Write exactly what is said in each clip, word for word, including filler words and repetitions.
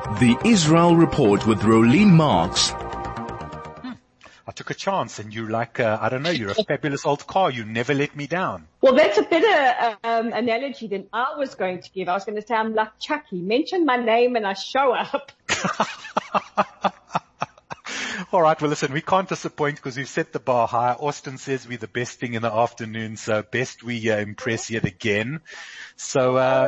The Israel Report with Rolene Marks. Hmm. I took a chance and you're like, uh, I don't know, you're a fabulous old car. You never let me down. Well, that's a better um, analogy than I was going to give. I was going to say I'm like Chucky. Mention my name and I show up. All right. Well, listen, we can't disappoint because we've set the bar high. Austin says we're the best thing in the afternoon. So best we uh, impress yet again. So, uh,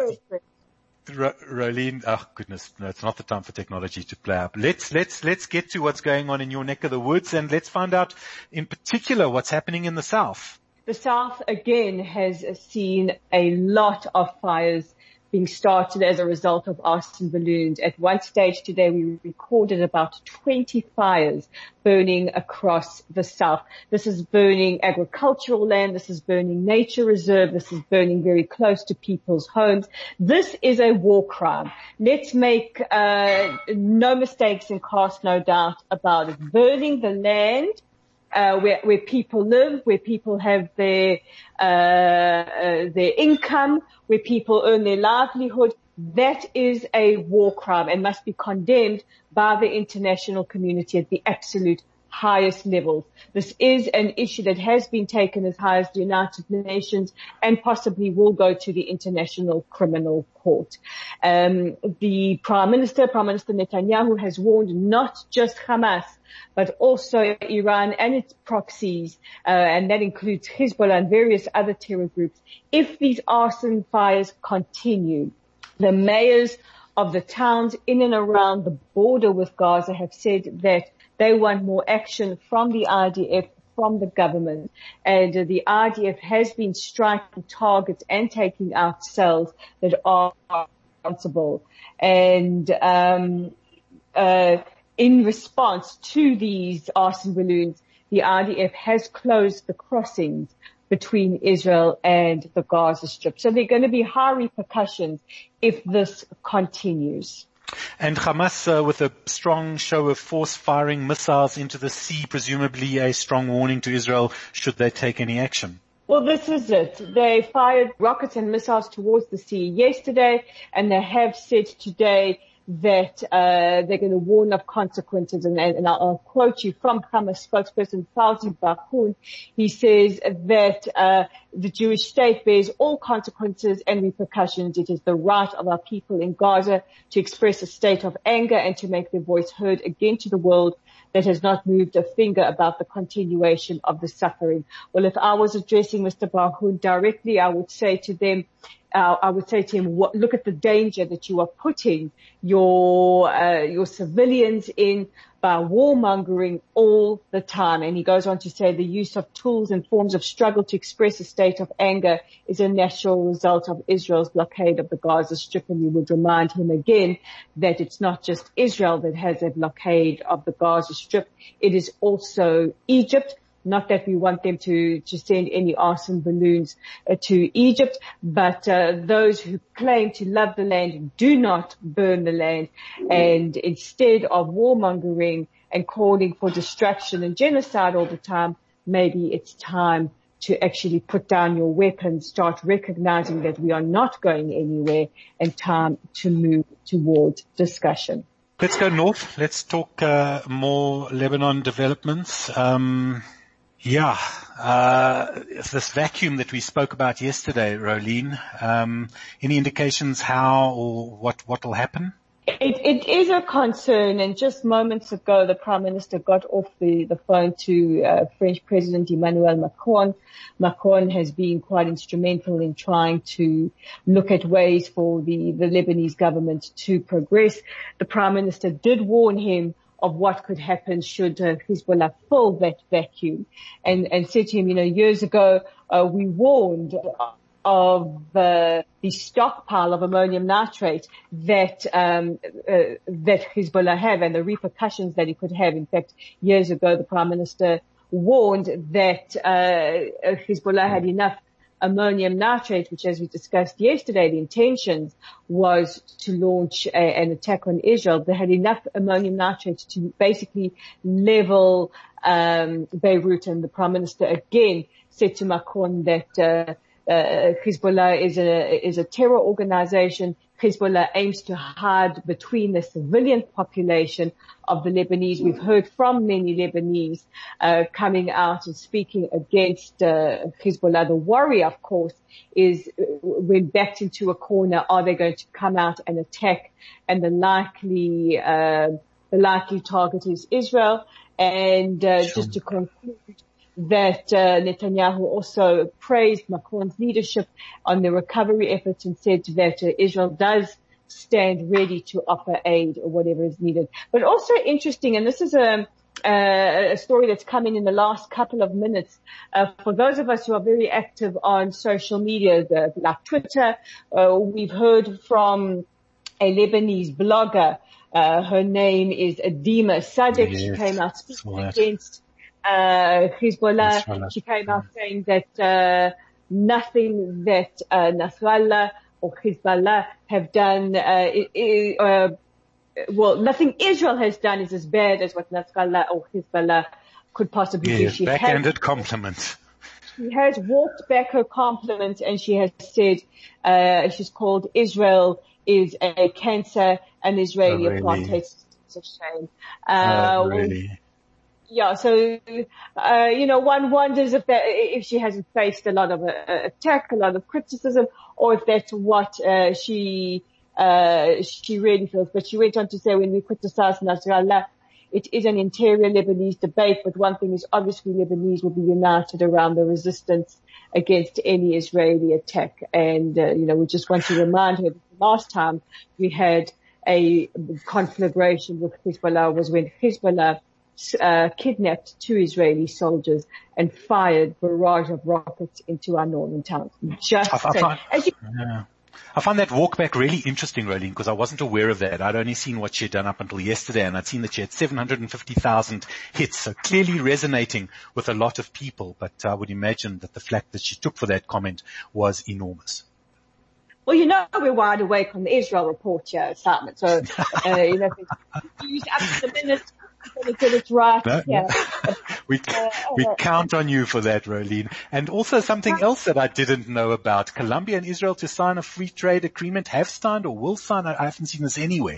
Ro- Rolene, oh goodness, no, it's not the time for technology to play up. Let's, let's, let's get to what's going on in your neck of the woods and let's find out in particular what's happening in the South. The South again has seen a lot of fires being started as a result of arson balloons. At one stage today, we recorded about twenty fires burning across the South. This is burning agricultural land. This is burning nature reserve. This is burning very close to people's homes. This is a war crime. Let's make uh, no mistakes and cast no doubt about it. Burning the land Uh, where, where people live, where people have their, uh, uh, their income, where people earn their livelihood, that is a war crime and must be condemned by the international community at the absolute highest levels. This is an issue that has been taken as high as the United Nations and possibly will go to the International Criminal Court. Um, the Prime Minister, Prime Minister Netanyahu, has warned not just Hamas, but also Iran and its proxies, uh, and that includes Hezbollah and various other terror groups. If these arson fires continue, the mayors of the towns in and around the border with Gaza have said that they want more action from the I D F, from the government. And uh, the I D F has been striking targets and taking out cells that are responsible. And um uh in response to these arson balloons, the I D F has closed the crossings between Israel and the Gaza Strip. So there are going to be high repercussions if this continues. And Hamas, uh, with a strong show of force, firing missiles into the sea, presumably a strong warning to Israel should they take any action. Well, this is it. They fired rockets and missiles towards the sea yesterday, and they have said today that uh they're going to warn of consequences. And, and I'll, I'll quote you from Hamas spokesperson Fawzi Barhoun. He says that uh the Jewish state bears all consequences and repercussions. It is the right of our people in Gaza to express a state of anger and to make their voice heard again to the world that has not moved a finger about the continuation of the suffering. Well, if I was addressing Mister Barhoun directly, I would say to them, Uh, I would say to him, what, look at the danger that you are putting your uh, your civilians in by warmongering all the time. And he goes on to say the use of tools and forms of struggle to express a state of anger is a natural result of Israel's blockade of the Gaza Strip. And we would remind him again that it's not just Israel that has a blockade of the Gaza Strip. It is also Egypt. Not that we want them to, to send any arson balloons uh, to Egypt, but uh, those who claim to love the land do not burn the land. And instead of warmongering and calling for destruction and genocide all the time, maybe it's time to actually put down your weapons, start recognizing that we are not going anywhere, and time to move towards discussion. Let's go north. Let's talk uh, more Lebanon developments. Um Yeah, uh, this vacuum that we spoke about yesterday, Rolene, um, any indications how or what, what will happen? It, it is a concern, and just moments ago, the Prime Minister got off the, the phone to uh, French President Emmanuel Macron. Macron has been quite instrumental in trying to look at ways for the, the Lebanese government to progress. The Prime Minister did warn him of what could happen should uh, Hezbollah fill that vacuum, and, and said to him, you know, years ago, uh, we warned of uh, the stockpile of ammonium nitrate that um, uh, that Hezbollah have and the repercussions that it could have. In fact, years ago, the Prime Minister warned that uh, Hezbollah had enough ammonium nitrate, which, as we discussed yesterday, the intentions was to launch a, an attack on Israel. They had enough ammonium nitrate to basically level um, Beirut, and the Prime Minister again said to Macron that uh, uh, Hezbollah is a, is a terror organization. Hezbollah aims to hide between the civilian population of the Lebanese. We've heard from many Lebanese uh, coming out and speaking against uh, Hezbollah. The worry, of course, is uh, when backed into a corner, are they going to come out and attack? And the likely uh, the likely target is Israel. And uh, sure. just to conclude, that uh, Netanyahu also praised Macron's leadership on the recovery efforts and said that uh, Israel does stand ready to offer aid or whatever is needed. But also interesting, and this is a, a, a story that's come in in the last couple of minutes, uh, for those of us who are very active on social media, the, like Twitter, uh, we've heard from a Lebanese blogger. Uh, her name is Adima Sadek. Yes, she came out speaking against Uh, Hezbollah. She came out saying that, uh, nothing that, uh, Nasrallah or Hezbollah have done, uh, uh, well, nothing Israel has done is as bad as what Nasrallah or Hezbollah could possibly yeah, do. She backhanded compliment. She has walked back her compliment and she has said, uh, she's called Israel is a cancer and Israeli oh, really? apartheid is a shame. Uh, oh, really? Well, yeah, so, uh, you know, one wonders if that, if she hasn't faced a lot of uh, attack, a lot of criticism, or if that's what, uh, she, uh, she really feels. But she went on to say, when we criticize Nasrallah, it is an interior Lebanese debate, but one thing is obviously Lebanese will be united around the resistance against any Israeli attack. And, uh, you know, we just want to remind her that the last time we had a conflagration with Hezbollah was when Hezbollah Uh, kidnapped two Israeli soldiers and fired barrage of rockets into our northern towns. Just I, I, find, As you, yeah. I find that walk back really interesting, Rolene, because I wasn't aware of that. I'd only seen what she'd done up until yesterday, and I'd seen that she had seven hundred fifty thousand hits, so clearly resonating with a lot of people. But I would imagine that the flack that she took for that comment was enormous. Well, you know, we're wide awake on the Israel report here, Simon. So, uh, you know, use up to the minute. Get it right. No, yeah. no. we uh, we count on you for that, Rolene. And also something else that I didn't know about: Colombia and Israel to sign a free trade agreement have signed or will sign. I haven't seen this anywhere.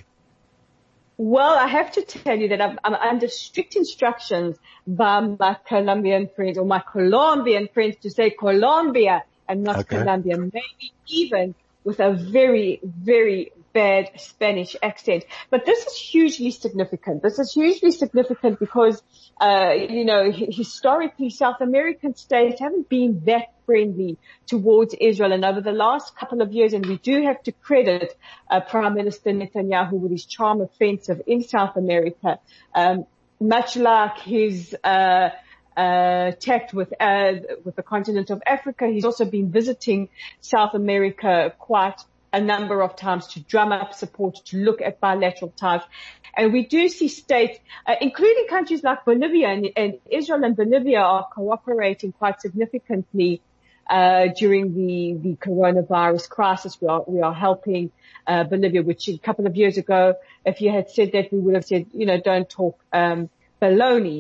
Well, I have to tell you that I'm, I'm under strict instructions by my Colombian friends or my Colombian friends to say Colombia and not okay. Colombia, maybe even with a very, very bad Spanish accent. But this is hugely significant. This is hugely significant because, uh, you know, historically South American states haven't been that friendly towards Israel. And over the last couple of years, and we do have to credit uh, Prime Minister Netanyahu with his charm offensive in South America, um, much like his, uh, uh, tact with, uh, with the continent of Africa. He's also been visiting South America quite a number of times to drum up support, to look at bilateral ties. And we do see states, uh, including countries like Bolivia and, and Israel and Bolivia are cooperating quite significantly, uh, during the, the coronavirus crisis. We are, we are helping, uh, Bolivia, which a couple of years ago, if you had said that, we would have said, you know, don't talk, um, baloney.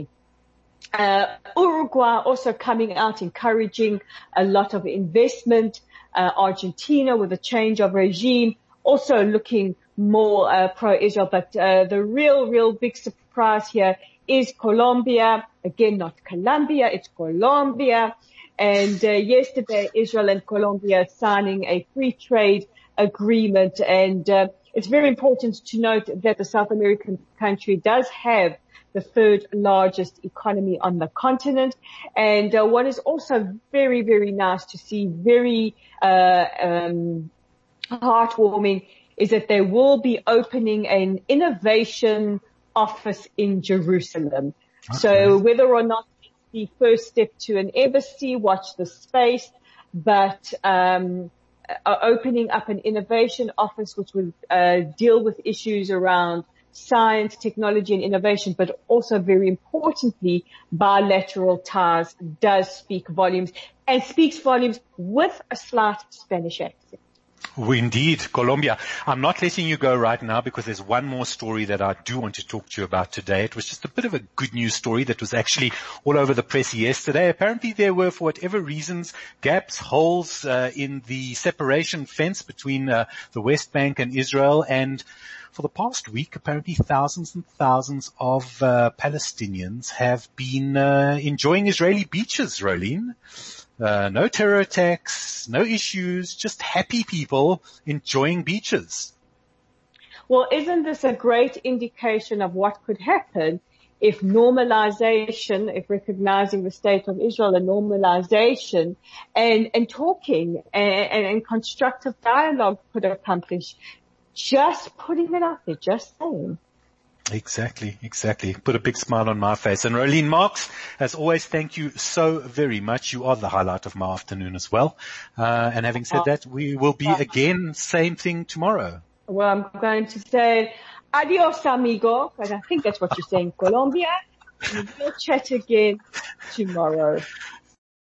Uh, Uruguay also coming out encouraging a lot of investment. Uh, Argentina with a change of regime, also looking more uh, pro-Israel. But uh, the real, real big surprise here is Colombia. Again, not Colombia, it's Colombia. And uh, yesterday, Israel and Colombia signing a free trade agreement. And uh, it's very important to note that the South American country does have the third largest economy on the continent. And uh, what is also very, very nice to see, very uh, um, heartwarming, is that they will be opening an innovation office in Jerusalem. Okay. So whether or not it's the first step to an embassy, watch the space, but um, uh, opening up an innovation office which would uh, deal with issues around science, technology and innovation, but also very importantly, bilateral ties does speak volumes and speaks volumes with a slight Spanish accent. Indeed, Colombia. I'm not letting you go right now because there's one more story that I do want to talk to you about today. It was just a bit of a good news story that was actually all over the press yesterday. Apparently there were, for whatever reasons, gaps, holes uh, in the separation fence between uh, the West Bank and Israel, and for the past week, apparently thousands and thousands of uh, Palestinians have been uh, enjoying Israeli beaches, Rolene. Uh, no terror attacks, no issues, just happy people enjoying beaches. Well, isn't this a great indication of what could happen if normalization, if recognizing the state of Israel and normalization and, and talking and, and, and constructive dialogue could accomplish? Just putting it out there, just saying. Exactly, exactly. Put a big smile on my face. And Rolene Marks, as always, thank you so very much. You are the highlight of my afternoon as well. Uh, and having said that, we will be again, same thing tomorrow. Well, I'm going to say adios, amigo, because I think that's what you say in Colombia. We'll chat again tomorrow.